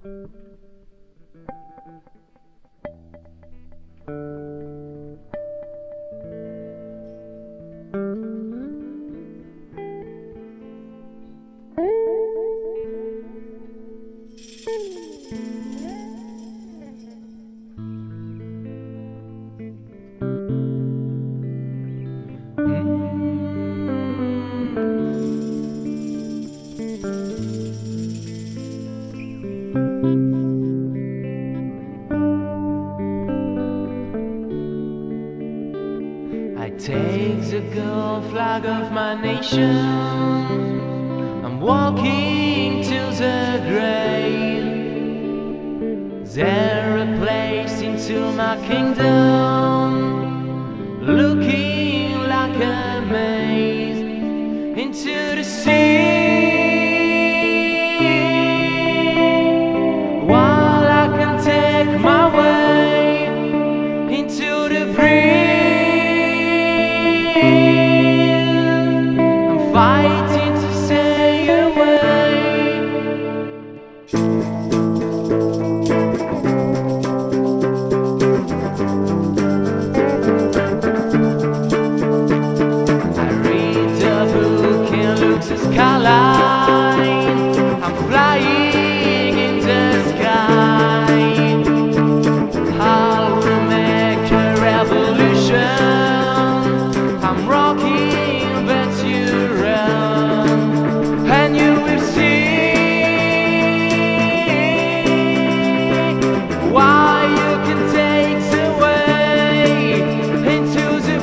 I take the gold flag of my nation. I'm walking to the grave. There a place into my kingdom, looking like a maze into the sea. While I can take my way into the breeze, I'm fighting to stay away. I read the book and look the skyline. I'm flying in the sky. I will make a revolution. I'm rocking, but you run, and you will see why you can take the way into the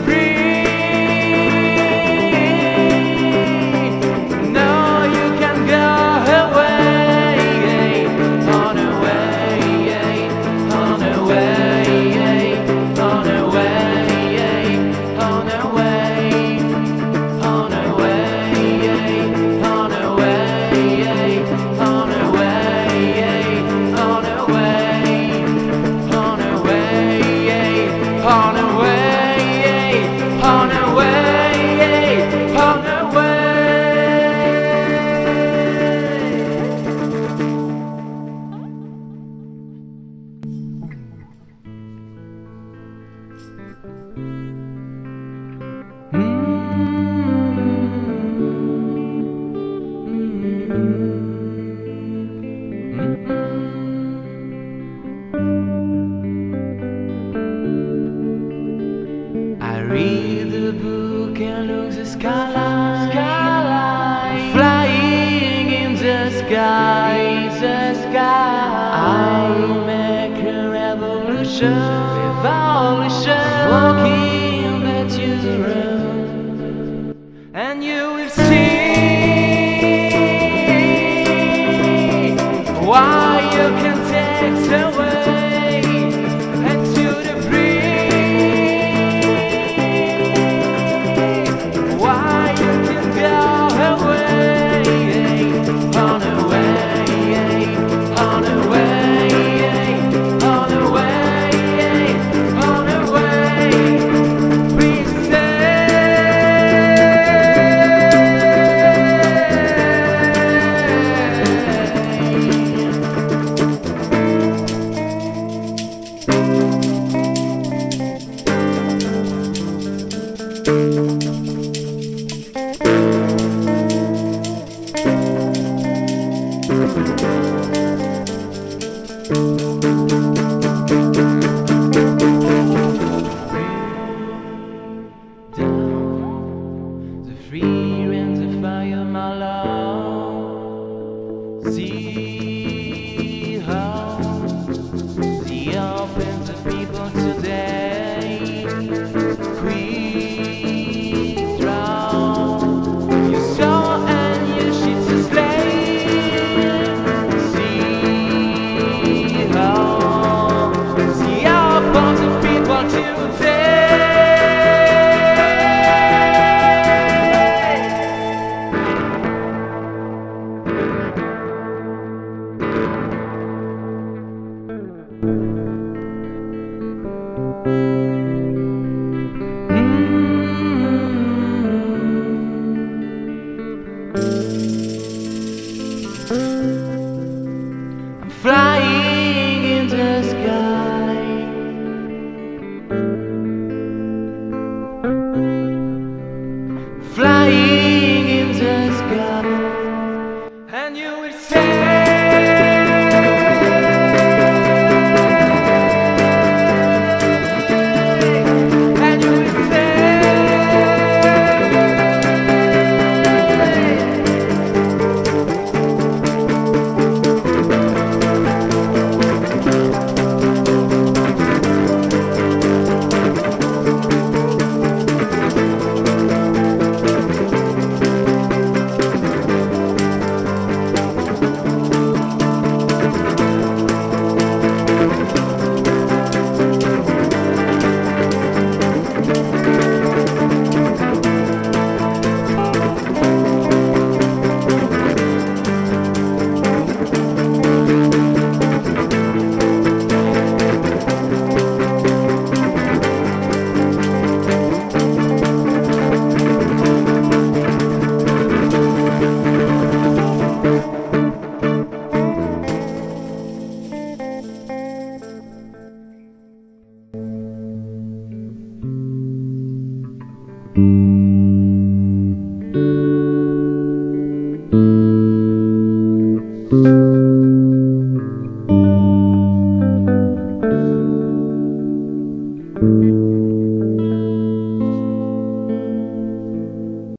breeze. No, you can go away, on away, on away, on away, on away. On I read the book and look the skyline. Flying in the sky, I will make a revolution, walking that you run, and you will see why you can take the way into the breeze. Why you can go away, on away, on away, on away, on away. Please down the free and the fire, my love. See how the open the people today. Quick draw your soul and your shit to slay. See how the open the people today. will say, and you will say,